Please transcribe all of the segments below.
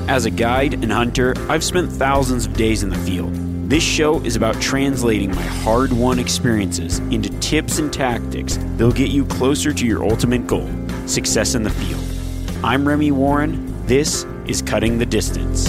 As a guide and hunter, I've spent thousands of days in the field. This show is about translating my hard-won experiences into tips and tactics that'll get you closer to your ultimate goal, success in the field. I'm Remy Warren. This is Cutting the Distance.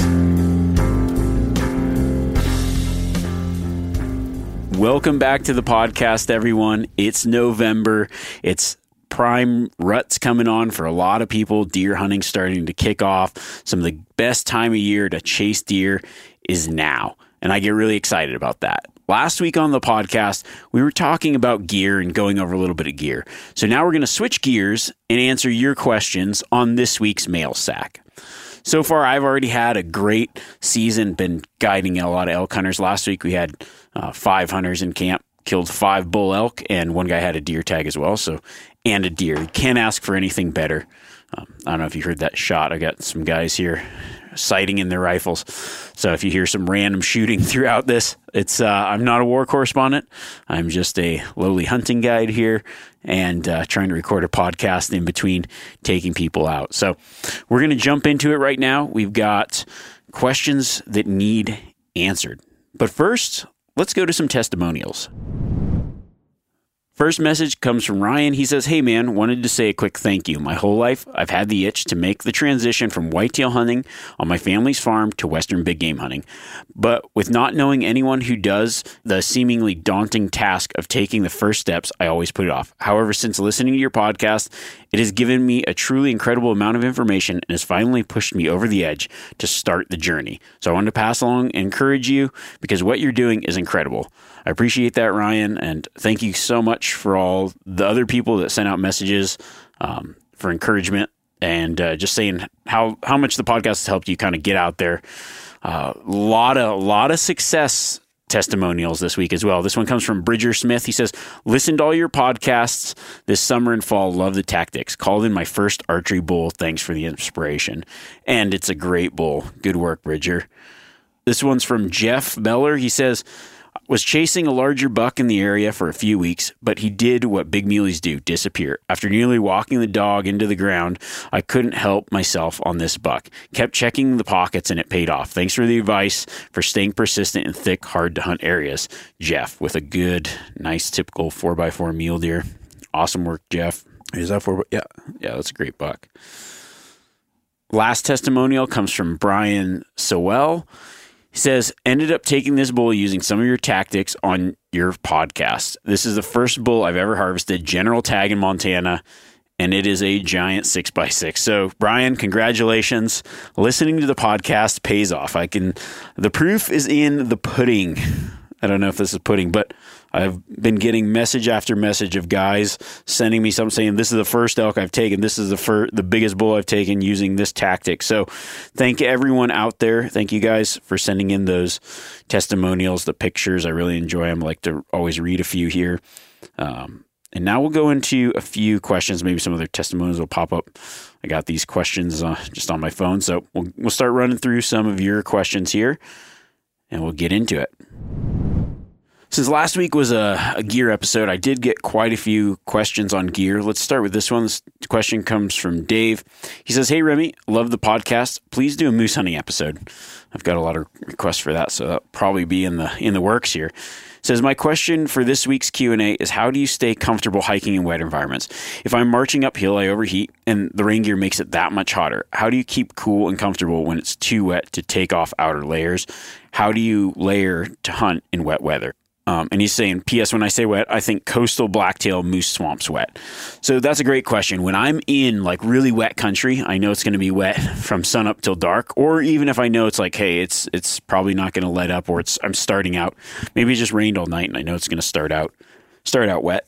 Welcome back to the podcast, everyone. It's November. It's prime rut's coming on for a lot of people. Deer hunting starting to kick off. Some of the best time of year to chase deer is now, and I get really excited about that. Last week on the podcast, we were talking about gear and going over a little bit of gear. So now we're going to switch gears and answer your questions on this week's mail sack. So far, I've already had a great season, been guiding a lot of elk hunters. Last week, we had 5 hunters in camp, killed 5 bull elk, and one guy had a deer tag as well, and a deer. You can't ask for anything better. I don't know if you heard that shot. I got some guys here sighting in their rifles. So if you hear some random shooting throughout this, it's I'm not a war correspondent. I'm just a lowly hunting guide here and trying to record a podcast in between taking people out. So we're going to jump into it right now. We've got questions that need answered. But first, let's go to some testimonials. First message comes from Ryan. He says, "Hey man, wanted to say a quick thank you. My whole life, I've had the itch to make the transition from whitetail hunting on my family's farm to western big game hunting. But with not knowing anyone who does, the seemingly daunting task of taking the first steps, I always put it off. However, since listening to your podcast, it has given me a truly incredible amount of information and has finally pushed me over the edge to start the journey. So I wanted to pass along and encourage you because what you're doing is incredible." I appreciate that, Ryan, and thank you so much for all the other people that sent out messages for encouragement and just saying how much the podcast has helped you kind of get out there. Lot of success testimonials this week as well. This one comes from Bridger Smith. He says, "Listened to all your podcasts this summer and fall. Love the tactics. Called in my first archery bull. Thanks for the inspiration." And it's a great bull. Good work, Bridger. This one's from Jeff Beller. He says, "Was chasing a larger buck in the area for a few weeks, but he did what big muleys do, disappear. After nearly walking the dog into the ground, I couldn't help myself on this buck. Kept checking the pockets and it paid off. Thanks for the advice for staying persistent in thick, hard to hunt areas." Jeff with a good, nice, typical 4x4 mule deer. Awesome work, Jeff. Is that 4? Yeah, that's a great buck. Last testimonial comes from Brian Sowell. He says, "Ended up taking this bull using some of your tactics on your podcast. This is the first bull I've ever harvested, general tag in Montana, and it is a giant 6x6. So, Brian, congratulations. Listening to the podcast pays off. The proof is in the pudding. I don't know if this is pudding, but I've been getting message after message of guys sending me something saying, this is the first elk I've taken. This is the biggest bull I've taken using this tactic. So thank everyone out there. Thank you guys for sending in those testimonials, the pictures. I really enjoy them. I like to always read a few here. And now we'll go into a few questions. Maybe some of their testimonials will pop up. I got these questions just on my phone. So we'll start running through some of your questions here and we'll get into it. Since last week was a gear episode, I did get quite a few questions on gear. Let's start with this one. This question comes from Dave. He says, "Hey, Remy, love the podcast. Please do a moose hunting episode." I've got a lot of requests for that, so that'll probably be in the works here. Says, "My question for this week's Q&A is how do you stay comfortable hiking in wet environments? If I'm marching uphill, I overheat, and the rain gear makes it that much hotter. How do you keep cool and comfortable when it's too wet to take off outer layers? How do you layer to hunt in wet weather?" And he's saying, "P.S. When I say wet, I think coastal blacktail moose swamps wet." So that's a great question. When I'm in like really wet country, I know it's going to be wet from sun up till dark. Or even if I know it's like, hey, it's probably not going to let up, or I'm starting out. Maybe it just rained all night and I know it's going to start out wet.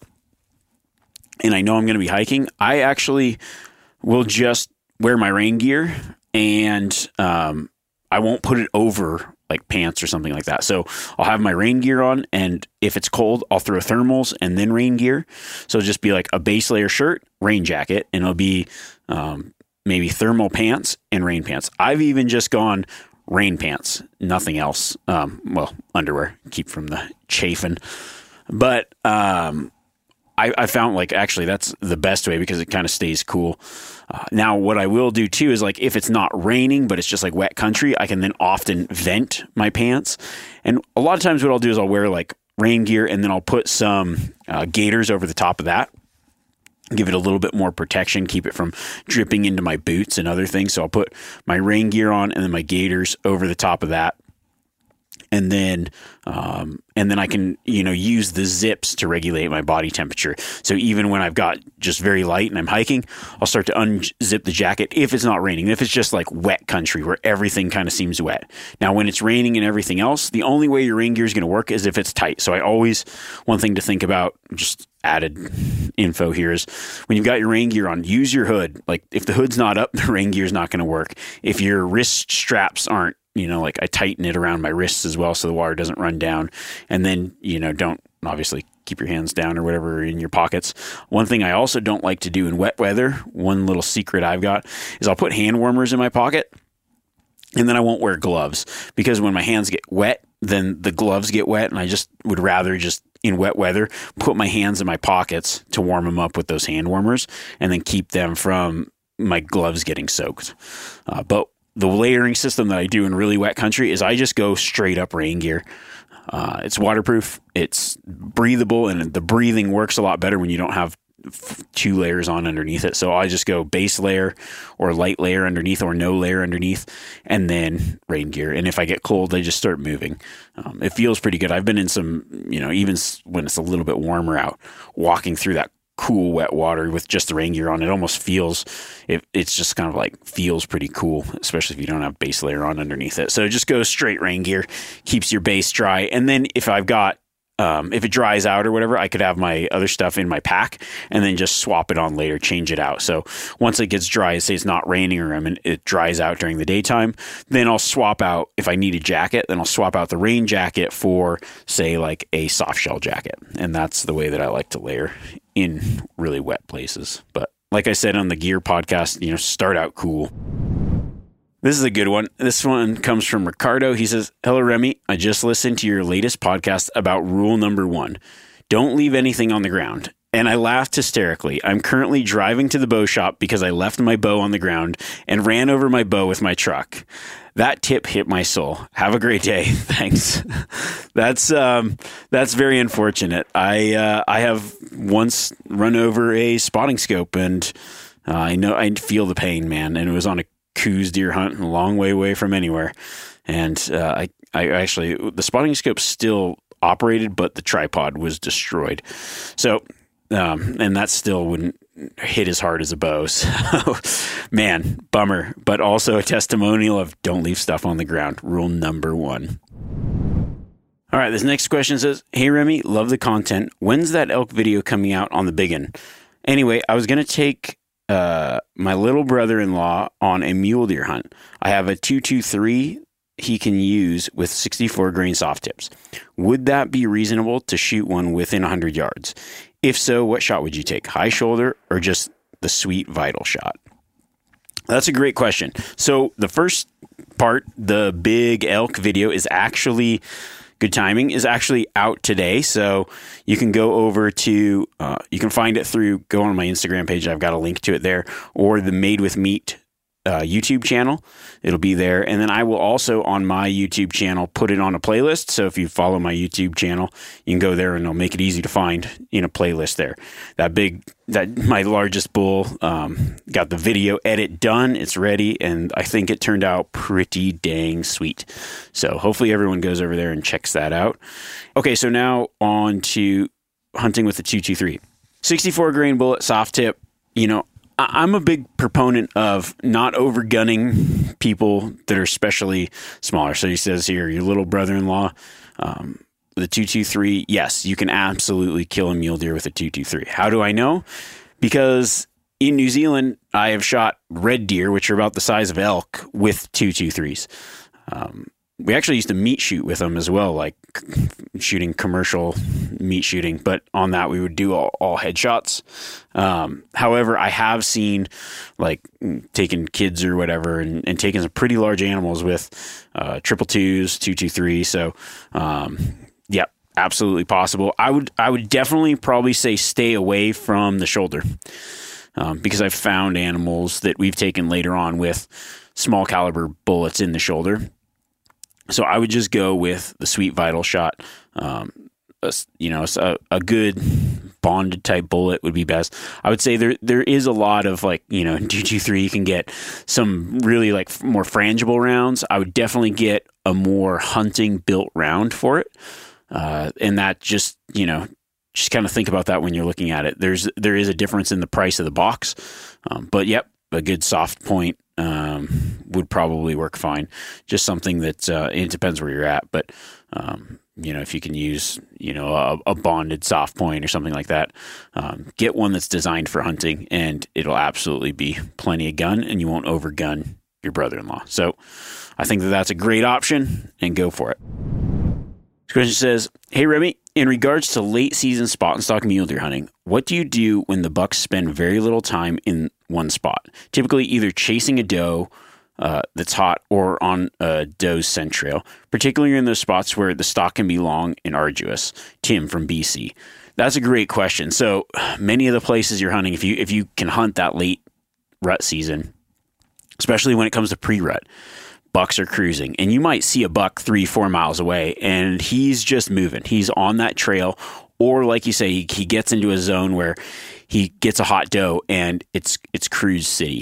And I know I'm going to be hiking. I actually will just wear my rain gear and I won't put it over like pants or something like that. So I'll have my rain gear on, and if it's cold, I'll throw thermals and then rain gear. So it'll just be like a base layer shirt, rain jacket, and it'll be maybe thermal pants and rain pants. I've even just gone rain pants, nothing else. Underwear, keep from the chafing. But I found like actually that's the best way because it kind of stays cool. Now, what I will do too is like if it's not raining, but it's just like wet country, I can then often vent my pants. And a lot of times what I'll do is I'll wear like rain gear and then I'll put some gaiters over the top of that. Give it a little bit more protection, keep it from dripping into my boots and other things. So I'll put my rain gear on and then my gaiters over the top of that. And then I can, use the zips to regulate my body temperature. So even when I've got just very light and I'm hiking, I'll start to unzip the jacket if it's not raining. If it's just like wet country where everything kind of seems wet. Now, when it's raining and everything else, the only way your rain gear is going to work is if it's tight. So one thing to think about, just added info here, is when you've got your rain gear on, use your hood. Like if the hood's not up, the rain gear is not going to work. If your wrist straps aren't, like I tighten it around my wrists as well so the water doesn't run down. And then, don't obviously keep your hands down or whatever in your pockets. One thing I also don't like to do in wet weather, one little secret I've got, is I'll put hand warmers in my pocket and then I won't wear gloves because when my hands get wet, then the gloves get wet. And I just would rather just in wet weather put my hands in my pockets to warm them up with those hand warmers and then keep them from my gloves getting soaked. But the layering system that I do in really wet country is I just go straight up rain gear. It's waterproof, it's breathable, and the breathing works a lot better when you don't have 2 layers on underneath it. So I just go base layer or light layer underneath or no layer underneath and then rain gear. And if I get cold, I just start moving. It feels pretty good. I've been in some, even when it's a little bit warmer out, walking through that cool wet water with just the rain gear on, it almost feels it's just kind of like feels pretty cool, especially if you don't have base layer on underneath it. So just go straight rain gear, keeps your base dry. And then if I've got if it dries out or whatever, I could have my other stuff in my pack and then just swap it on later, change it out. So once it gets dry, say it's not raining or it dries out during the daytime, then I'll swap out, if I need a jacket, then I'll swap out the rain jacket for say like a soft shell jacket. And that's the way that I like to layer in really wet places. But like I said on the gear podcast, start out cool. This is a good one. This one comes from Ricardo. He says, "Hello, Remy. I just listened to your latest podcast about rule number 1. Don't leave anything on the ground." And I laughed hysterically. I'm currently driving to the bow shop because I left my bow on the ground and ran over my bow with my truck. That tip hit my soul. Have a great day. Thanks. That's very unfortunate. I have once run over a spotting scope and I feel the pain, man. And it was on a Coues deer hunt a long way away from anywhere. And I actually, the spotting scope still operated, but the tripod was destroyed. So, and that still wouldn't hit as hard as a bow. So, man, bummer, but also a testimonial of don't leave stuff on the ground. Rule number 1. All right, this next question says, "Hey, Remy, love the content. When's that elk video coming out on the Big 'Un? Anyway, I was going to take my little brother-in-law on a mule deer hunt. I have a 223 he can use with 64 grain soft tips. Would that be reasonable to shoot one within 100 yards? If so, what shot would you take? High shoulder or just the sweet vital shot?" That's a great question. So the first part, the big elk video, is actually good timing, is actually out today. So you can go over to, you can find it go on my Instagram page. I've got a link to it there, or the Made with Meat YouTube channel. It'll be there. And then I will also on my YouTube channel put it on a playlist. So if you follow my YouTube channel, you can go there and it'll make it easy to find in a playlist there. My largest bull got the video edit done. It's ready. And I think it turned out pretty dang sweet. So hopefully everyone goes over there and checks that out. Okay. So now on to hunting with the 223. 64 grain bullet, soft tip. I'm a big proponent of not overgunning people that are especially smaller. So he says here, your little brother-in-law, the 223, yes, you can absolutely kill a mule deer with a 223. How do I know? Because in New Zealand, I have shot red deer, which are about the size of elk, with 223s. We actually used to meat shoot with them as well, like shooting commercial meat shooting. But on that, we would do all headshots. However, I have seen like taking kids or whatever and taking some pretty large animals with 222s, 223. So, yeah, absolutely possible. I would definitely probably say stay away from the shoulder, because I've found animals that we've taken later on with small caliber bullets in the shoulder. So I would just go with the Sweet Vital shot. A good bonded type bullet would be best. I would say there is a lot of in 223 you can get some really like more frangible rounds. I would definitely get a more hunting built round for it. And that just kind of think about that when you're looking at it. There is a difference in the price of the box. But yep, a good soft point would probably work fine. Just something that it depends where you're at, but if you can use a bonded soft point or something like that, get one that's designed for hunting, and it'll absolutely be plenty of gun, and you won't overgun your brother-in-law. So I think that's a great option, and go for it. This question says, "Hey Remy, in regards to late season spot and stock mule deer hunting, what do you do when the bucks spend very little time in one spot? Typically either chasing a doe that's hot or on a doe's scent trail, particularly in those spots where the stalk can be long and arduous." Tim from BC. That's a great question. So many of the places you're hunting, if you can hunt that late rut season, especially when it comes to pre-rut, bucks are cruising, and you might see a buck 3-4 miles away, and he's just moving. He's on that trail, or like you say, he gets into a zone where he gets a hot doe, and it's cruise city.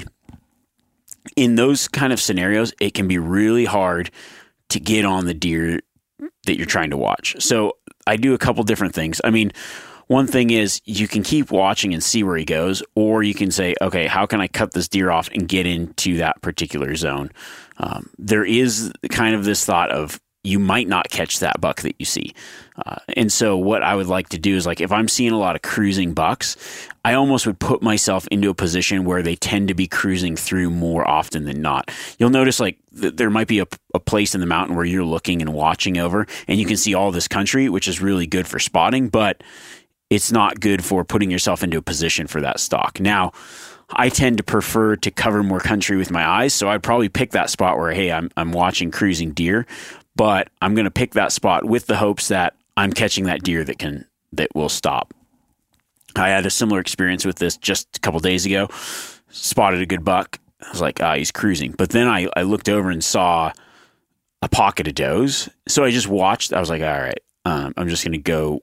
In those kind of scenarios, it can be really hard to get on the deer that you're trying to watch. So I do a couple different things. I mean, one thing is you can keep watching and see where he goes, or you can say, okay, how can I cut this deer off and get into that particular zone? There is kind of this thought of you might not catch that buck that you see. And so what I would like to do is, like, if I'm seeing a lot of cruising bucks, I almost would put myself into a position where they tend to be cruising through more often than not. You'll notice like there might be a place in the mountain where you're looking and watching over, and you can see all this country, which is really good for spotting, but it's not good for putting yourself into a position for that stalk. Now, I tend to prefer to cover more country with my eyes, so I'd probably pick that spot where, hey, I'm watching cruising deer, but I'm going to pick that spot with the hopes that I'm catching that deer that will stop. I had a similar experience with this just a couple days ago. Spotted a good buck. I was like, he's cruising. But then I looked over and saw a pocket of does. So I just watched. I was like, all right, I'm just going to go.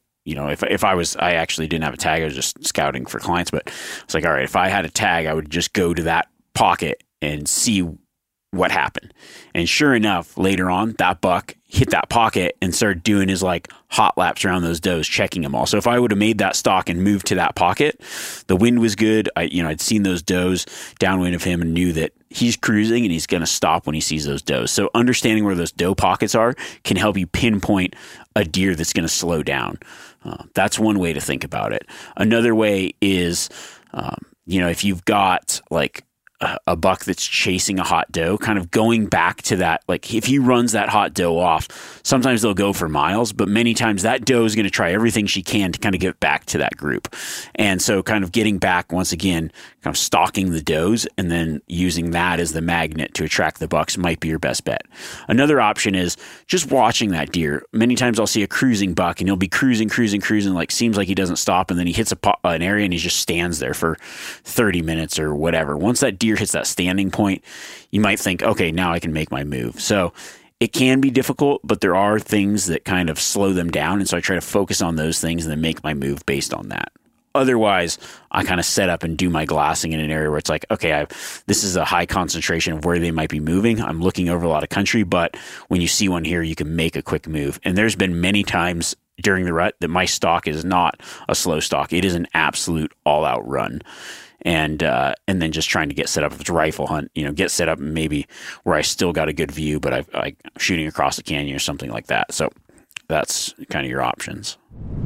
I actually didn't have a tag. I was just scouting for clients, but I was like, all right, if I had a tag, I would just go to that pocket and see what happened. And sure enough, later on, that buck hit that pocket and started doing his like hot laps around those does, checking them all. So if I would have made that stalk and moved to that pocket, the wind was good. I'd seen those does downwind of him and knew that he's cruising and he's going to stop when he sees those does. So understanding where those doe pockets are can help you pinpoint a deer that's going to slow down. That's one way to think about it. Another way is, if you've got like a buck that's chasing a hot doe, kind of going back to that, like if he runs that hot doe off, sometimes they'll go for miles, but many times that doe is going to try everything she can to kind of get back to that group. And so kind of getting back once again, kind of stalking the does and then using that as the magnet to attract the bucks might be your best bet. Another option is just watching that deer. Many times I'll see a cruising buck and he'll be cruising, like seems like he doesn't stop, and then he hits an area and he just stands there for 30 minutes or whatever. Once that deer hits that standing point, you might think, okay, now I can make my move. So it can be difficult, but there are things that kind of slow them down. And so I try to focus on those things and then make my move based on that. Otherwise, I kind of set up and do my glassing in an area where it's like, okay, this is a high concentration of where they might be moving. I'm looking over a lot of country, but when you see one here, you can make a quick move. And there's been many times during the rut that my stalk is not a slow stalk. It is an absolute all-out run. And then just trying to get set up. If it's a rifle hunt, get set up maybe where I still got a good view, but I'm shooting across the canyon or something like that. So that's kind of your options.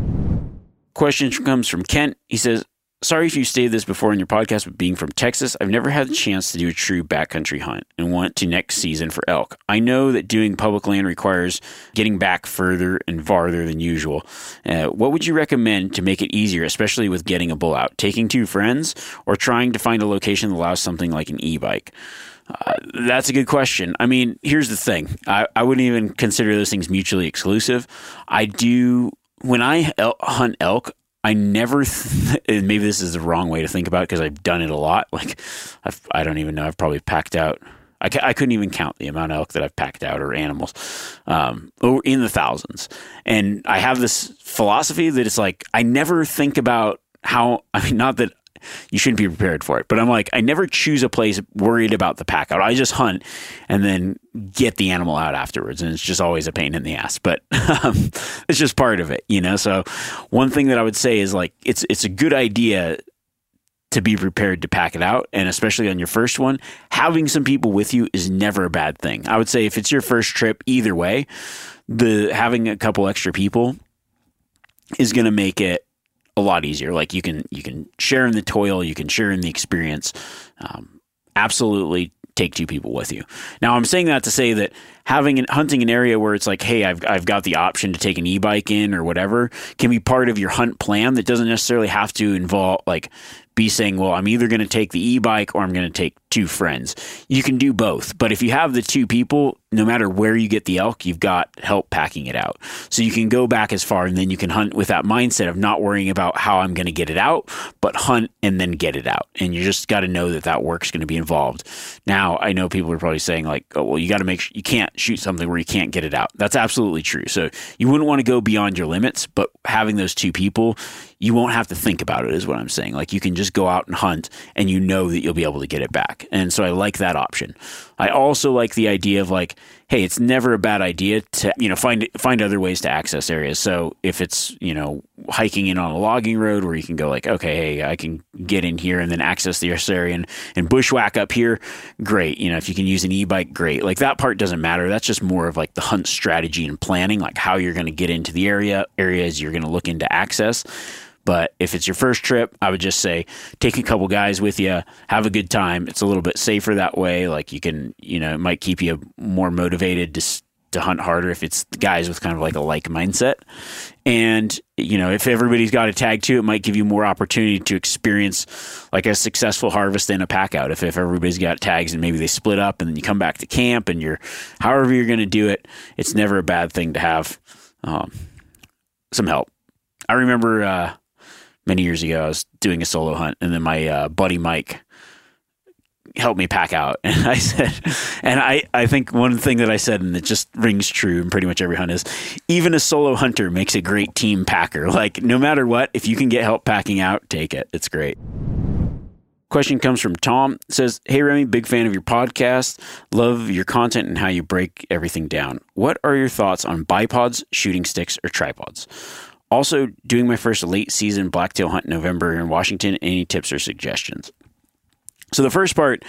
Question comes from Kent. He says, sorry if you stated this before in your podcast, but being from Texas, I've never had the chance to do a true backcountry hunt and want to next season for elk. I know that doing public land requires getting back further and farther than usual. What would you recommend to make it easier, especially with getting a bull out? Taking two friends or trying to find a location that allows something like an e-bike? That's a good question. I mean, here's the thing. I wouldn't even consider those things mutually exclusive. I do when I hunt elk, I never, maybe this is the wrong way to think about it because I've done it a lot. Like, I don't even know. I've probably packed out, I couldn't even count the amount of elk that I've packed out or animals, in the thousands. And I have this philosophy that it's like, I never think about how, I mean, not that you shouldn't be prepared for it, but I'm like, I never choose a place worried about the pack out. I just hunt and then get the animal out afterwards. And it's just always a pain in the ass, but it's just part of it, you know? So one thing that I would say is like, it's a good idea to be prepared to pack it out. And especially on your first one, having some people with you is never a bad thing. I would say if it's your first trip, either way, having a couple extra people is going to make it a lot easier. Like you can share in the toil, you can share in the experience. Absolutely take two people with you. Now I'm saying that to say that hunting an area where it's like, hey, I've got the option to take an e-bike in or whatever can be part of your hunt plan. That doesn't necessarily have to involve like be saying, well, I'm either going to take the e-bike or I'm going to take two friends. You can do both. But if you have the two people, no matter where you get the elk, you've got help packing it out. So you can go back as far and then you can hunt with that mindset of not worrying about how I'm going to get it out, but hunt and then get it out. And you just got to know that work's going to be involved. Now, I know people are probably saying like, oh, well, you got to make sure you can't shoot something where you can't get it out. That's absolutely true. So you wouldn't want to go beyond your limits, but having those two people, you won't have to think about it is what I'm saying. Like you can just go out and hunt and you know that you'll be able to get it back. And so I like that option. I also like the idea of like, hey, it's never a bad idea to, find other ways to access areas. So if it's, hiking in on a logging road where you can go like, okay, hey, I can get in here and then access the area and bushwhack up here, great. If you can use an e-bike, great. Like that part doesn't matter. That's just more of like the hunt strategy and planning, like how you're going to get into the areas you're going to look into access. But if it's your first trip, I would just say take a couple guys with you, have a good time. It's a little bit safer that way. Like you can, it might keep you more motivated to hunt harder if it's the guys with kind of like a like mindset. And, if everybody's got a tag too, it might give you more opportunity to experience like a successful harvest and a pack out. If everybody's got tags and maybe they split up and then you come back to camp and however you're going to do it, it's never a bad thing to have some help. I remember, many years ago, I was doing a solo hunt, and then my buddy Mike helped me pack out. And I said, and I think one thing that I said, and it just rings true in pretty much every hunt, is even a solo hunter makes a great team packer. Like, no matter what, if you can get help packing out, take it. It's great. Question comes from Tom. It says, hey, Remy, big fan of your podcast. Love your content and how you break everything down. What are your thoughts on bipods, shooting sticks, or tripods? Also, doing my first late season blacktail hunt in November in Washington. Any tips or suggestions? So the first part,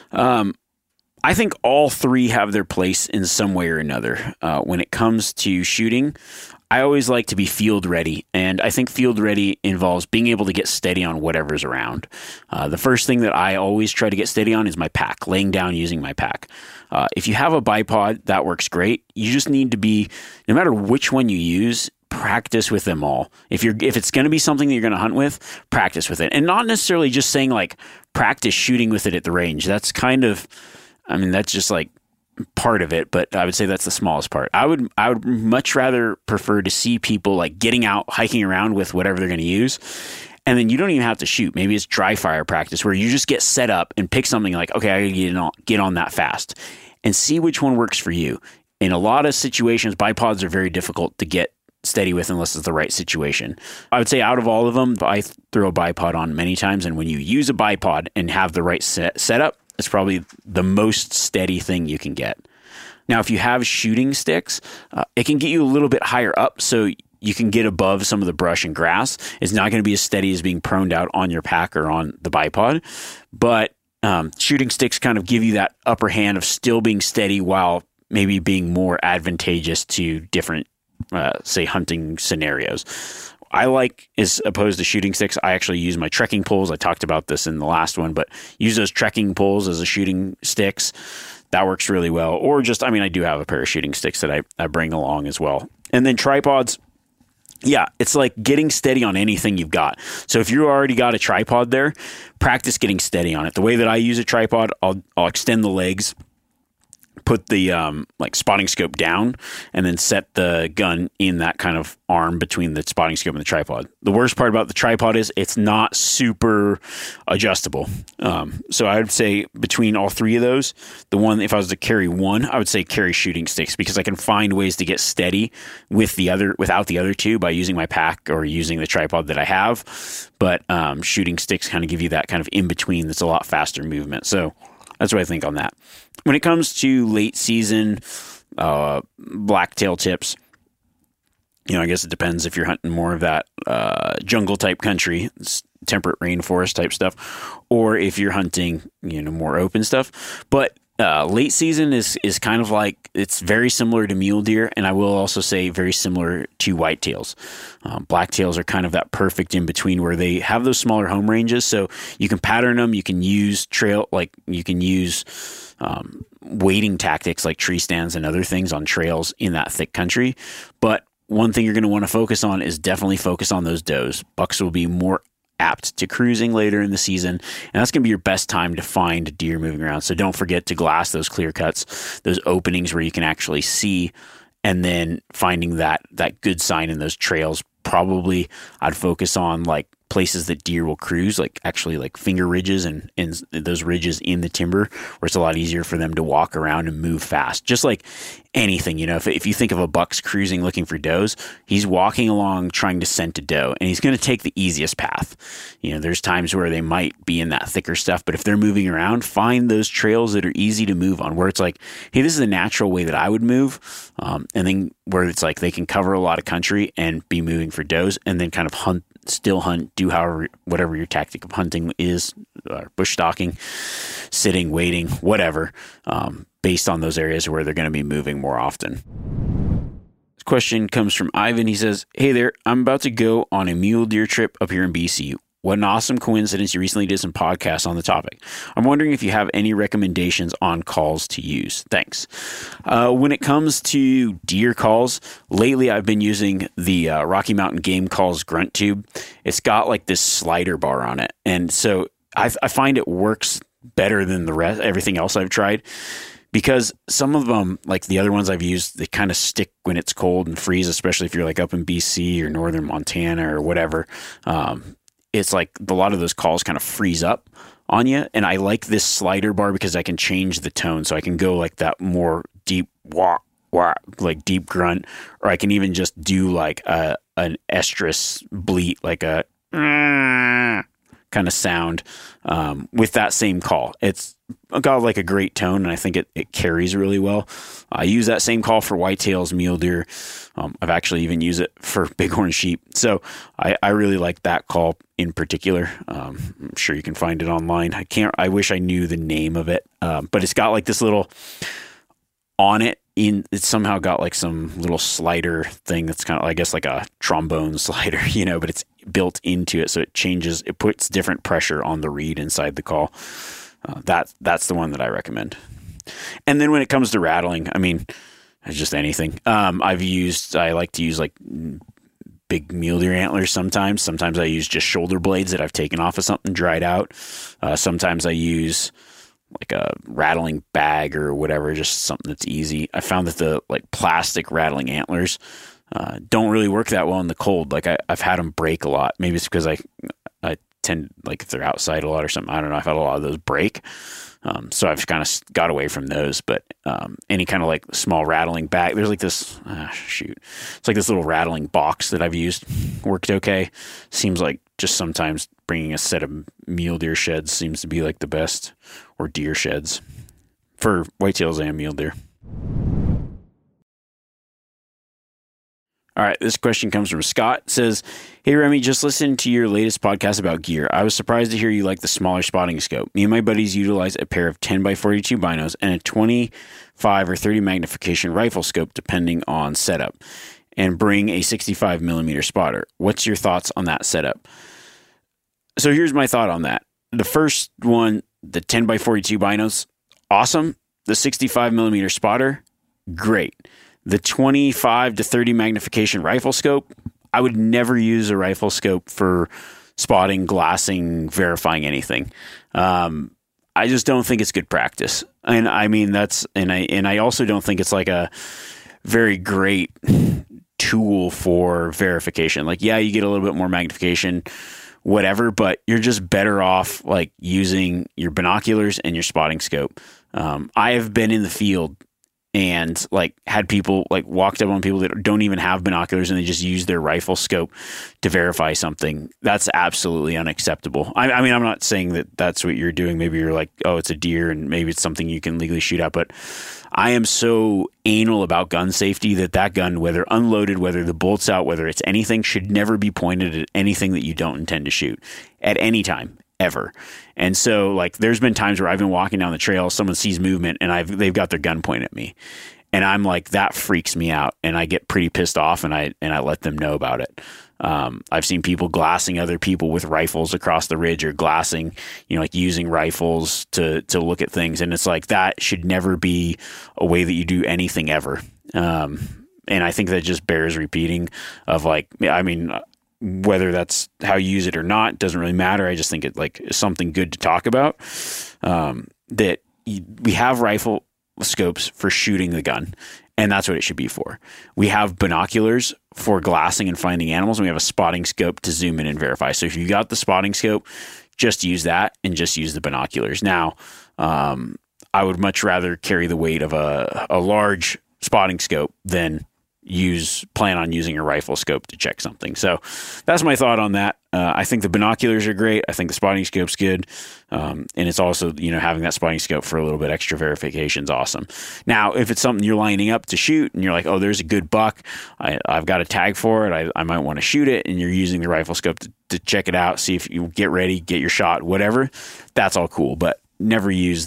I think all three have their place in some way or another. When it comes to shooting, I always like to be field ready. And I think field ready involves being able to get steady on whatever's around. The first thing that I always try to get steady on is my pack, laying down using my pack. If you have a bipod, that works great. You just need to be, no matter which one you use, practice with them all. If it's going to be something that you're going to hunt with, practice with it. And not necessarily just saying like practice shooting with it at the range. That's kind of, that's just like part of it, but I would say that's the smallest part. I would much rather prefer to see people like getting out, hiking around with whatever they're going to use. And then you don't even have to shoot. Maybe it's dry fire practice where you just get set up and pick something like, okay, I gotta get on that fast and see which one works for you. In a lot of situations, bipods are very difficult to get steady with unless it's the right situation. I would say out of all of them, I throw a bipod on many times. And when you use a bipod and have the right setup, it's probably the most steady thing you can get. Now, if you have shooting sticks, it can get you a little bit higher up so you can get above some of the brush and grass. It's not going to be as steady as being proned out on your pack or on the bipod, but shooting sticks kind of give you that upper hand of still being steady while maybe being more advantageous to different say hunting scenarios. I like, as opposed to shooting sticks, I actually use my trekking poles. I talked about this in the last one, but use those trekking poles as a shooting sticks. That works really well. Or just, I do have a pair of shooting sticks that I bring along as well. And then tripods. Yeah, it's like getting steady on anything you've got. So if you already got a tripod there, practice getting steady on it. The way that I use a tripod, I'll extend the legs put the like spotting scope down and then set the gun in that kind of arm between the spotting scope and the tripod. The worst part about the tripod is it's not super adjustable. So I would say between all three of those, the one, if I was to carry one, I would say carry shooting sticks, because I can find ways to get steady with without the other two by using my pack or using the tripod that I have. But shooting sticks kind of give you that kind of in between that's a lot faster movement. So that's what I think on that. When it comes to late season blacktail tips, I guess it depends if you're hunting more of that jungle type country, temperate rainforest type stuff, or if you're hunting, more open stuff. But late season is kind of like, it's very similar to mule deer, and I will also say very similar to whitetails. Blacktails are kind of that perfect in between where they have those smaller home ranges, so you can pattern them. You can use wading tactics like tree stands and other things on trails in that thick country. But one thing you're going to want to focus on is definitely focus on those does. Bucks will be more apt to cruising later in the season, and that's going to be your best time to find deer moving around. So don't forget to glass those clear cuts, those openings where you can actually see, and then finding that good sign in those trails. Probably I'd focus on like places that deer will cruise, like actually like finger ridges and those ridges in the timber where it's a lot easier for them to walk around and move fast. Just like anything, if you think of a buck's cruising looking for does, he's walking along trying to scent a doe, and he's going to take the easiest path. There's times where they might be in that thicker stuff, but if they're moving around, find those trails that are easy to move on, where it's like, hey, this is a natural way that I would move. And then where it's like they can cover a lot of country and be moving for does, and then kind of still hunt, do whatever your tactic of hunting is, bush stalking, sitting, waiting, whatever, based on those areas where they're going to be moving more often. This question comes from Ivan. He says, hey there, I'm about to go on a mule deer trip up here in BC. What an awesome coincidence. You recently did some podcasts on the topic. I'm wondering if you have any recommendations on calls to use. Thanks. When it comes to deer calls, lately I've been using the Rocky Mountain Game Calls Grunt Tube. It's got like this slider bar on it. And so I find it works better than everything else I've tried, because some of them, like the other ones I've used, they kind of stick when it's cold and freeze, especially if you're like up in BC or northern Montana or whatever. It's like a lot of those calls kind of freeze up on you. And I like this slider bar because I can change the tone. So I can go like that more deep wah, like deep grunt, or I can even just do like an estrus bleat, like a kind of sound with that same call. It's got like a great tone, and I think it carries really well. I use that same call for whitetails, mule deer. I've actually even used it for bighorn sheep. So I really like that call in particular. I'm sure you can find it online. I wish I knew the name of it, but it's got like this little on it. It's somehow got like some little slider thing that's kind of, I guess, like a trombone slider, but it's built into it. So it puts different pressure on the reed inside the call. That's the one that I recommend. And then when it comes to rattling, I mean, it's just anything. I like to use like big mule deer antlers sometimes. Sometimes I use just shoulder blades that I've taken off of something dried out. Sometimes I use like a rattling bag or whatever, just something that's easy. I found that the like plastic rattling antlers don't really work that well in the cold. Like I've had them break a lot. Maybe it's because I tend, like if they're outside a lot or something, I don't know, I've had a lot of those break. So I've kind of got away from those, but any kind of like small rattling bag, there's like this, it's like this little rattling box that I've used, worked okay. Seems like just sometimes bringing a set of mule deer sheds seems to be like the best, or deer sheds for whitetails and mule deer. All right, this question comes from Scott. It says, hey, Remy, just listened to your latest podcast about gear. I was surprised to hear you like the smaller spotting scope. Me and my buddies utilize a pair of 10x42 binos and a 25 or 30 magnification rifle scope, depending on setup, and bring a 65 millimeter spotter. What's your thoughts on that setup? So here's my thought on that. The first one, the 10x42 binos, awesome. The 65 millimeter spotter, great. The 25 to 30 magnification rifle scope, I would never use a rifle scope for spotting, glassing, verifying anything. I just don't think it's good practice. And I mean, I also don't think it's like a very great tool for verification. Like, yeah, you get a little bit more magnification, whatever, but you're just better off like using your binoculars and your spotting scope. I have been in the field and like had people like walked up on people that don't even have binoculars and they just use their rifle scope to verify something. That's absolutely unacceptable. I mean, I'm not saying that that's what you're doing. Maybe you're like, oh, it's a deer and maybe it's something you can legally shoot at, but I am so anal about gun safety that gun, whether unloaded, whether the bolt's out, whether it's anything, should never be pointed at anything that you don't intend to shoot at any time. Ever. And so like there's been times where I've been walking down the trail, someone sees movement and they've got their gun pointed at me. And I'm like, that freaks me out. And I get pretty pissed off and I let them know about it. I've seen people glassing other people with rifles across the ridge or glassing, like using rifles to look at things. And it's like, that should never be a way that you do anything ever. And I think that just bears repeating of like, I mean, whether that's how you use it or not, doesn't really matter. I just think it like is something good to talk about, that we have rifle scopes for shooting the gun, and that's what it should be for. We have binoculars for glassing and finding animals, and we have a spotting scope to zoom in and verify. So if you got the spotting scope, just use that and just use the binoculars. Now, I would much rather carry the weight of a large spotting scope than plan on using a rifle scope to check something. So that's my thought on that. I think the binoculars are great. I think the spotting scope's good. And it's also, having that spotting scope for a little bit extra verification is awesome. Now, if it's something you're lining up to shoot and you're like, oh, there's a good buck, I've got a tag for it, I might want to shoot it, and you're using the rifle scope to check it out, see if you get ready, get your shot, whatever, that's all cool. But never use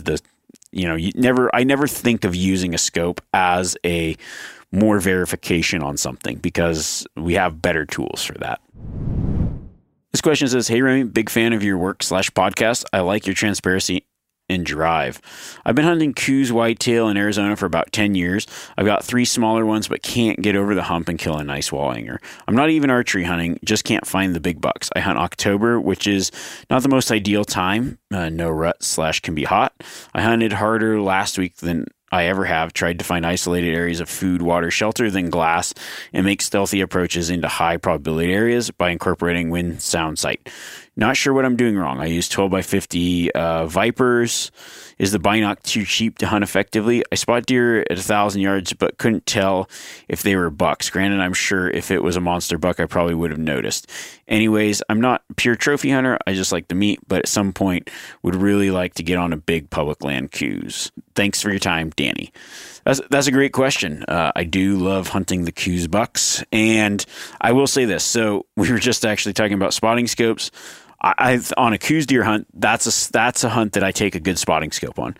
I never think of using a scope as a more verification on something, because we have better tools for that. This question says, hey, Remy, big fan of your work/podcast. I like your transparency and drive. I've been hunting Coues whitetail in Arizona for about 10 years. I've got 3 smaller ones, but can't get over the hump and kill a nice wallhanger. I'm not even archery hunting, just can't find the big bucks. I hunt October, which is not the most ideal time. No rut / can be hot. I hunted harder last week than I ever have, tried to find isolated areas of food, water, shelter, then glass, and make stealthy approaches into high probability areas by incorporating wind, sound, sight. Not sure what I'm doing wrong. I use 12 by 50 Vipers. Is the binoc too cheap to hunt effectively? I spot deer at 1,000 yards, but couldn't tell if they were bucks. Granted, I'm sure if it was a monster buck, I probably would have noticed. Anyways, I'm not a pure trophy hunter. I just like the meat, but at some point would really like to get on a big public land Coues. Thanks for your time, Danny. That's a great question. I do love hunting the Coues bucks, and I will say this. So we were just actually talking about spotting scopes. On a Coues deer hunt, that's a hunt that I take a good spotting scope on.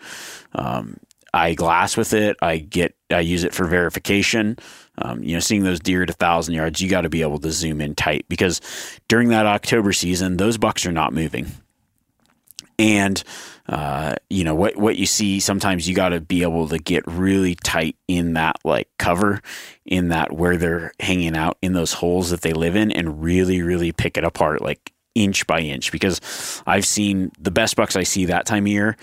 I glass with it. I use it for verification. Seeing those deer at 1,000 yards, you got to be able to zoom in tight, because during that October season, those bucks are not moving. And what you see, sometimes you got to be able to get really tight in that like cover, in that where they're hanging out in those holes that they live in, and really, really pick it apart like inch by inch, because I've seen the best bucks I see that time of year.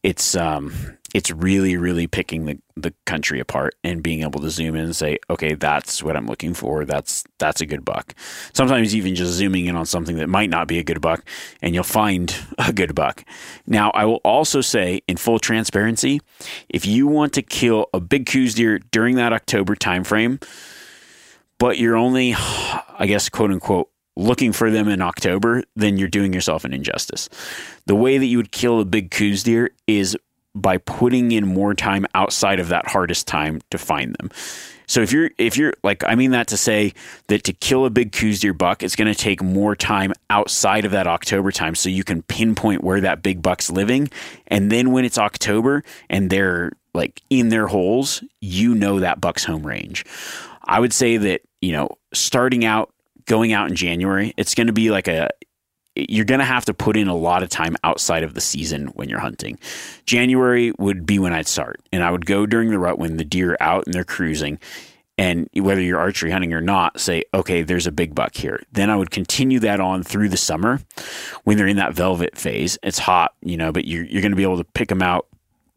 It's really, really picking the country apart and being able to zoom in and say, okay, that's what I'm looking for. That's a good buck. Sometimes even just zooming in on something that might not be a good buck, and you'll find a good buck. Now, I will also say, in full transparency, if you want to kill a big Coues deer during that October timeframe, but you're only, I guess, quote unquote, looking for them in October, then you're doing yourself an injustice. The way that you would kill a big Coues deer is by putting in more time outside of that hardest time to find them. So if you're like, I mean that to say that to kill a big Coues deer buck, it's going to take more time outside of that October time, so you can pinpoint where that big buck's living. And then when it's October and they're like in their holes, that buck's home range. I would say that, starting out, going out in January, it's going to be like you're going to have to put in a lot of time outside of the season when you're hunting. January would be when I'd start, and I would go during the rut when the deer are out and they're cruising. and whether you're archery hunting or not, say, okay, there's a big buck here. Then I would continue that on through the summer when they're in that velvet phase. It's hot, but you're going to be able to pick them out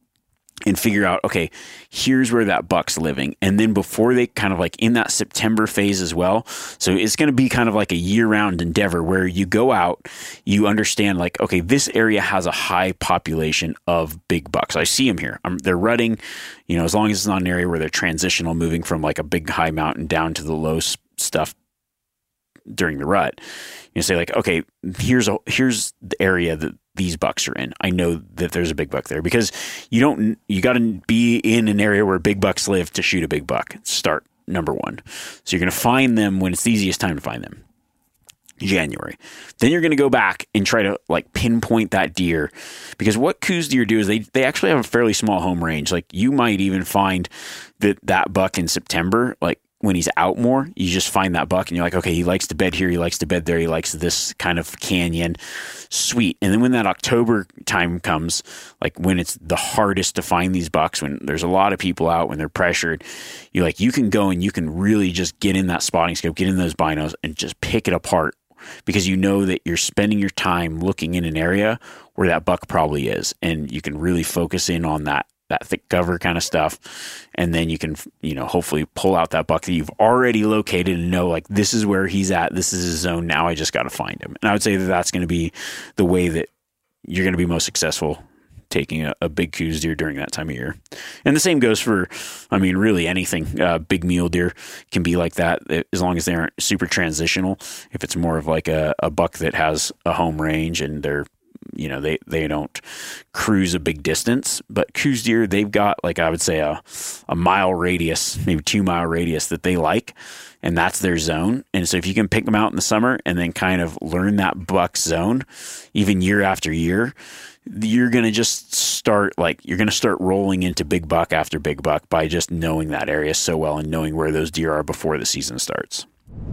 and figure out, okay, here's where that buck's living. And then before they kind of like in that September phase as well. So it's going to be kind of like a year-round endeavor where you go out, you understand like, okay, this area has a high population of big bucks. I see them here. They're rutting, as long as it's not an area where they're transitional, moving from like a big high mountain down to the low stuff during the rut. You say like, okay, here's the area that these bucks are in. I know that there's a big buck there because you got to be in an area where big bucks live to shoot a big buck. Start number one. So you're going to find them when it's the easiest time to find them. January. Then you're going to go back and try to like pinpoint that deer, because what Coues deer do is they actually have a fairly small home range. Like you might even find that buck in September, like when he's out more, you just find that buck and you're like, okay, he likes to bed here, he likes to bed there, he likes this kind of canyon. Sweet. And then when that October time comes, like when it's the hardest to find these bucks, when there's a lot of people out, when they're pressured, you can go and you can really just get in that spotting scope, get in those binos and just pick it apart, because you know that you're spending your time looking in an area where that buck probably is, and you can really focus in on that thick cover kind of stuff. And then you can, hopefully pull out that buck that you've already located and know like, this is where he's at. This is his zone. Now I just got to find him. And I would say that that's going to be the way that you're going to be most successful taking a big Coues deer during that time of year. And the same goes for, really anything. Big mule deer can be like that as long as they aren't super transitional. If it's more of like a buck that has a home range and they're, they don't cruise a big distance. But Coues deer, they've got like, I would say a mile radius, maybe 2 mile radius that they like, and that's their zone. And so if you can pick them out in the summer and then kind of learn that buck's zone, even year after year, you're going to just start rolling into big buck after big buck by just knowing that area so well and knowing where those deer are before the season starts.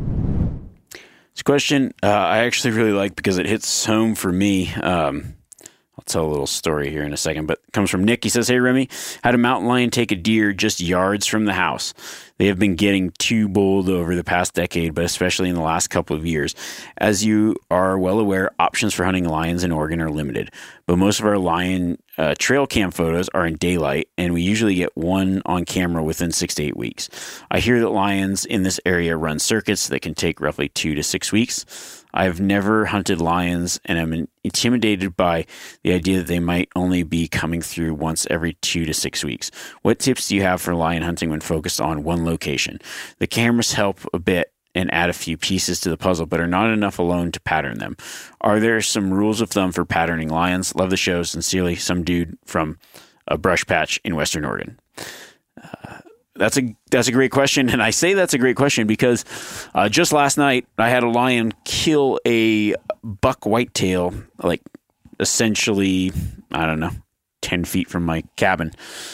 This question I actually really like because it hits home for me. I'll tell a little story here in a second, but it comes from Nick. He says, "Hey, Remy, had a mountain lion take a deer just yards from the house. They have been getting too bold over the past decade, but especially in the last couple of years. As you are well aware, options for hunting lions in Oregon are limited, but most of our lion trail cam photos are in daylight, and we usually get one on camera within 6 to 8 weeks. I hear that lions in this area run circuits that can take roughly 2 to 6 weeks. I've never hunted lions, and I'm intimidated by the idea that they might only be coming through once every 2 to 6 weeks. What tips do you have for lion hunting when focused on one location? The cameras help a bit and add a few pieces to the puzzle, but are not enough alone to pattern them. Are there some rules of thumb for patterning lions? Love the show. Sincerely, some dude from a brush patch in Western Oregon." That's a great question, and I say that's a great question because just last night I had a lion kill a buck whitetail, like essentially, I don't know, 10 feet from my cabin.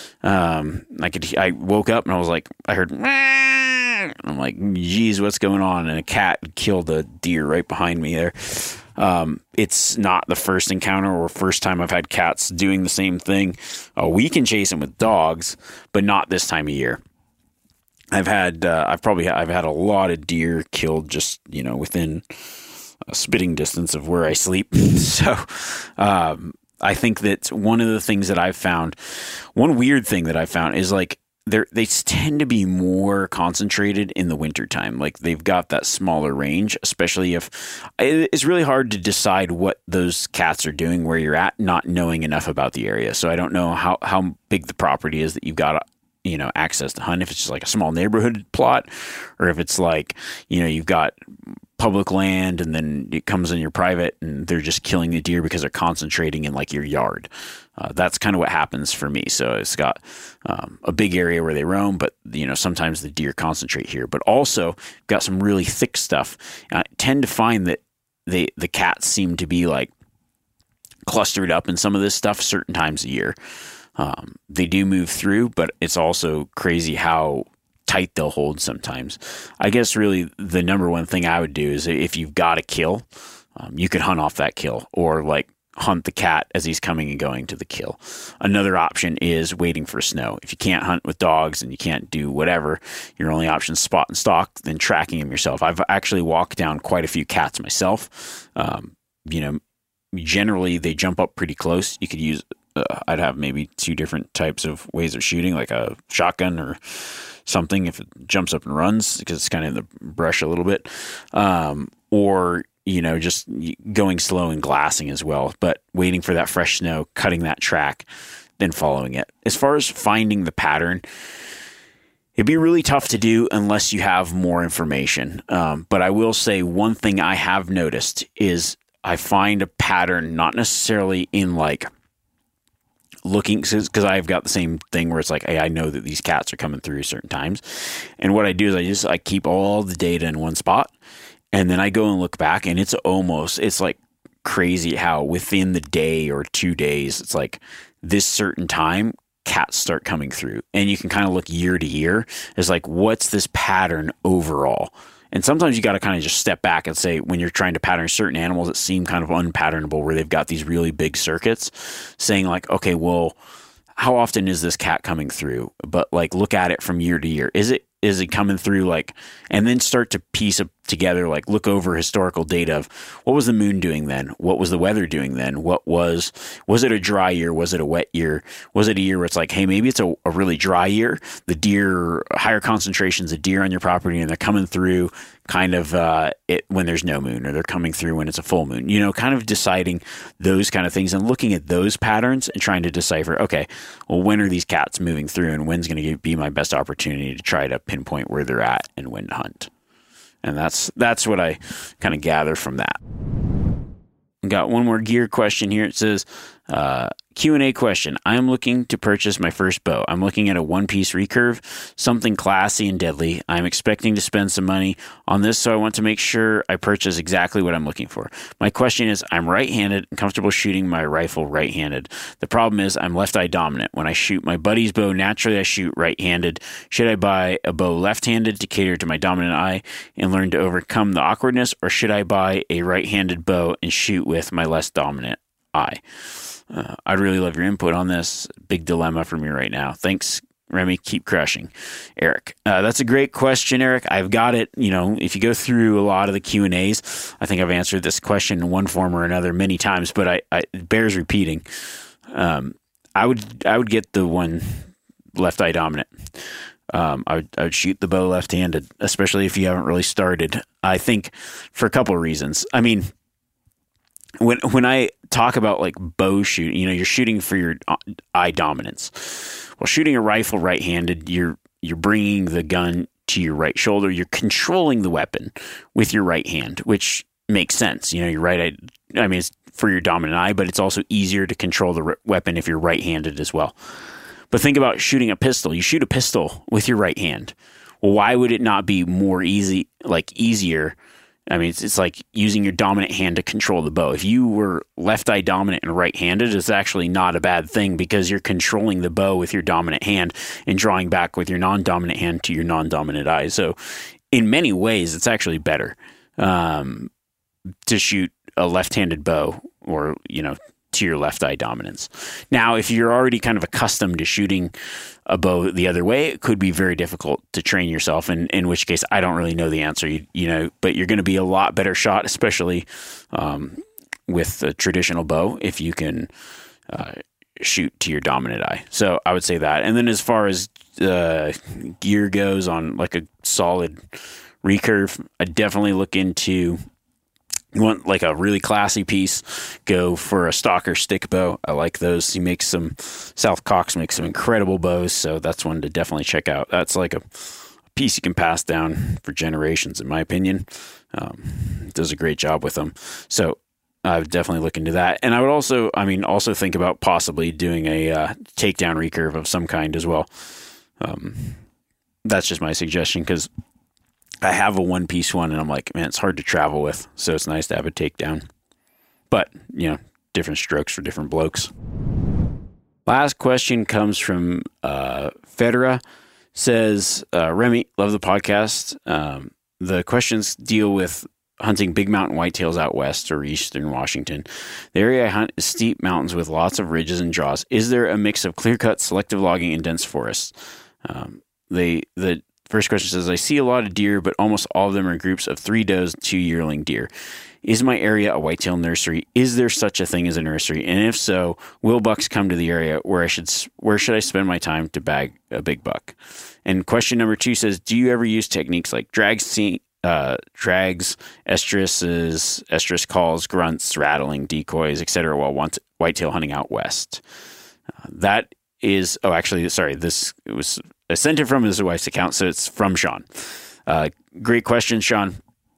I woke up and I was like, I heard, and I'm like, geez, what's going on? And a cat killed a deer right behind me there. It's not the first encounter or first time I've had cats doing the same thing. We can chase them with dogs, but not this time of year. I've had a lot of deer killed just, within a spitting distance of where I sleep. So, I think that one of the things that I've found, one weird thing that I've found is like they tend to be more concentrated in the wintertime. Like they've got that smaller range, especially if it's really hard to decide what those cats are doing where you're at, not knowing enough about the area. So I don't know how big the property is that you've got access to hunt, if it's just like a small neighborhood plot, or if it's like, you've got public land and then it comes in your private and they're just killing the deer because they're concentrating in like your yard. That's kind of what happens for me. So it's got a big area where they roam, but sometimes the deer concentrate here, but also got some really thick stuff. I tend to find that the cats seem to be like clustered up in some of this stuff certain times a year. They do move through, but it's also crazy how tight they'll hold sometimes. I guess really the number one thing I would do is if you've got a kill, you could hunt off that kill, or like hunt the cat as he's coming and going to the kill. Another option is waiting for snow. If you can't hunt with dogs and you can't do whatever, your only option is spot and stalk, then tracking him yourself. I've actually walked down quite a few cats myself. Generally they jump up pretty close. You could use, I'd have maybe 2 different types of ways of shooting, like a shotgun or something if it jumps up and runs because it's kind of in the brush a little bit, or just going slow and glassing as well, but waiting for that fresh snow, cutting that track, then following it. As far as finding the pattern, it'd be really tough to do unless you have more information. But I will say one thing I have noticed is I find a pattern not necessarily in like looking, because I've got the same thing where it's like, hey, I know that these cats are coming through certain times. And what I do is I keep all the data in one spot. And then I go and look back, and it's like crazy how within the day or 2 days, it's like this certain time, cats start coming through. And you can kind of look year to year as like, what's this pattern overall? And sometimes you got to kind of just step back and say, when you're trying to pattern certain animals that seem kind of unpatternable, where they've got these really big circuits, saying like, okay, well, how often is this cat coming through? But like, look at it from year to year. Is it coming through like, and then start to piece it together, like look over historical data of what was the moon doing then? What was the weather doing then? Was it a dry year? Was it a wet year? Was it a year where it's like, hey, maybe it's a really dry year, the deer, higher concentrations of deer on your property, and they're coming through kind of when there's no moon, or they're coming through when it's a full moon, kind of deciding those kind of things and looking at those patterns and trying to decipher, okay, well, when are these cats moving through, and when's going to be my best opportunity to try to pinpoint where they're at and when to hunt. And that's what I kind of gather from that. Got one more gear question here. It says, Q&A question. I'm looking to purchase my first bow. I'm looking at a one-piece recurve, something classy and deadly. I'm expecting to spend some money on this, so I want to make sure I purchase exactly what I'm looking for. My question is, I'm right-handed and comfortable shooting my rifle right-handed. The problem is I'm left-eye dominant. When I shoot my buddy's bow, naturally I shoot right-handed. Should I buy a bow left-handed to cater to my dominant eye and learn to overcome the awkwardness, or should I buy a right-handed bow and shoot with my less dominant eye? I'd really love your input on this. Big dilemma for me right now. Thanks, Remy. Keep crushing. Eric. That's a great question, Eric. I've got it. If you go through a lot of the Q&As, I think I've answered this question in one form or another many times, but it bears repeating. I would get the one left eye dominant. I would shoot the bow left-handed, especially if you haven't really started. I think for a couple of reasons. I mean, when I talk about like bow shooting, you're shooting for your eye dominance. Well, shooting a rifle right-handed, you're bringing the gun to your right shoulder. You're controlling the weapon with your right hand, which makes sense. Your right eye, I mean, it's for your dominant eye, but it's also easier to control the weapon if you're right-handed as well. But think about shooting a pistol. You shoot a pistol with your right hand. Well, why would it not be easier? I mean, it's like using your dominant hand to control the bow. If you were left eye dominant and right-handed, it's actually not a bad thing because you're controlling the bow with your dominant hand and drawing back with your non-dominant hand to your non-dominant eye. So in many ways, it's actually better to shoot a left-handed bow or, to your left eye dominance. Now, if you're already kind of accustomed to shooting a bow the other way, it could be very difficult to train yourself, in which case I don't really know the answer, but you're going to be a lot better shot, especially with a traditional bow, if you can shoot to your dominant eye. So I would say that. And then as far as gear goes on like a solid recurve, I definitely look into, you want like a really classy piece, go for a Stalker stick bow. I like those. South Cox makes some incredible bows, so that's one to definitely check out. That's like a piece you can pass down for generations, in my opinion. Does a great job with them. So I would definitely look into that. And I would also think about possibly doing a takedown recurve of some kind as well. That's just my suggestion, because I have a one-piece one, and I'm like, man, it's hard to travel with, so it's nice to have a takedown. But, different strokes for different blokes. Last question comes from Federa. Says, Remy, love the podcast. The questions deal with hunting big mountain whitetails out west or eastern Washington. The area I hunt is steep mountains with lots of ridges and draws. Is there a mix of clear-cut, selective logging, and dense forests? The first question says, I see a lot of deer, but almost all of them are groups of 3 does, 2 yearling deer. Is my area a whitetail nursery? Is there such a thing as a nursery? And if so, will bucks come to the area where should I spend my time to bag a big buck? And question number 2 says, do you ever use techniques like drags, estrus calls, grunts, rattling, decoys, etc. while whitetail hunting out west? I sent it from his wife's account, so it's from Sean. Great question, Sean.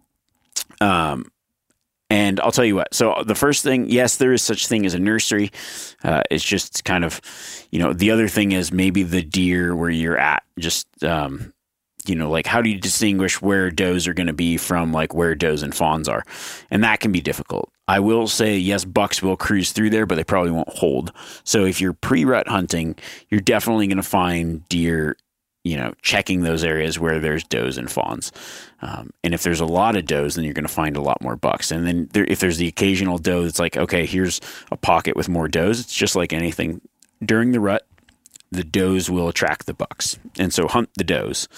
And I'll tell you what. So the first thing, yes, there is such thing as a nursery. It's just kind of, the other thing is maybe the deer where you're at. Just, like how do you distinguish where does are going to be from like where does and fawns are? And that can be difficult. I will say, yes, bucks will cruise through there, but they probably won't hold. So if you're pre-rut hunting, you're definitely going to find deer, checking those areas where there's does and fawns. And if there's a lot of does, then you're going to find a lot more bucks. And then if there's the occasional doe that's like, okay, here's a pocket with more does, it's just like anything. During the rut, the does will attract the bucks. And so hunt the does.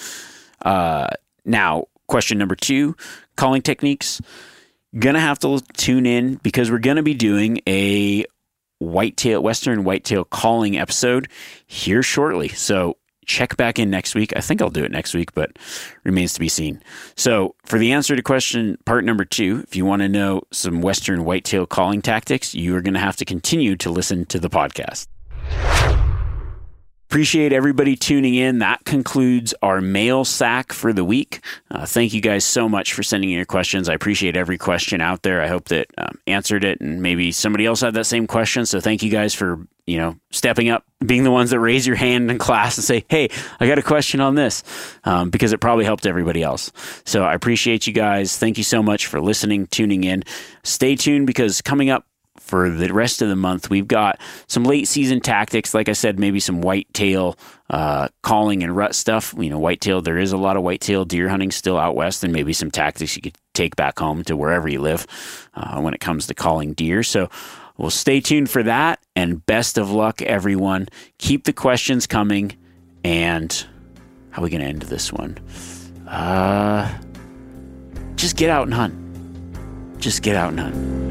Now, question number 2, calling techniques. Gonna have to tune in because we're going to be doing a Western whitetail calling episode here shortly. So check back in next week. I think I'll do it next week, but remains to be seen. So for the answer to question part number 2, if you want to know some Western whitetail calling tactics, you are going to have to continue to listen to the podcast. Appreciate everybody tuning in. That concludes our mail sack for the week. Thank you guys so much for sending in your questions. I appreciate every question out there. I hope that answered it, and maybe somebody else had that same question. So thank you guys for, stepping up, being the ones that raise your hand in class and say, hey, I got a question on this, because it probably helped everybody else. So I appreciate you guys. Thank you so much for listening, tuning in. Stay tuned because coming up for the rest of the month, we've got some late season tactics. Like I said, maybe some whitetail calling and rut stuff. Whitetail, there is a lot of whitetail deer hunting still out west, and maybe some tactics you could take back home to wherever you live when it comes to calling deer. So we'll stay tuned for that, and best of luck, everyone. Keep the questions coming, and how are we going to end this one? Just get out and hunt. Just get out and hunt.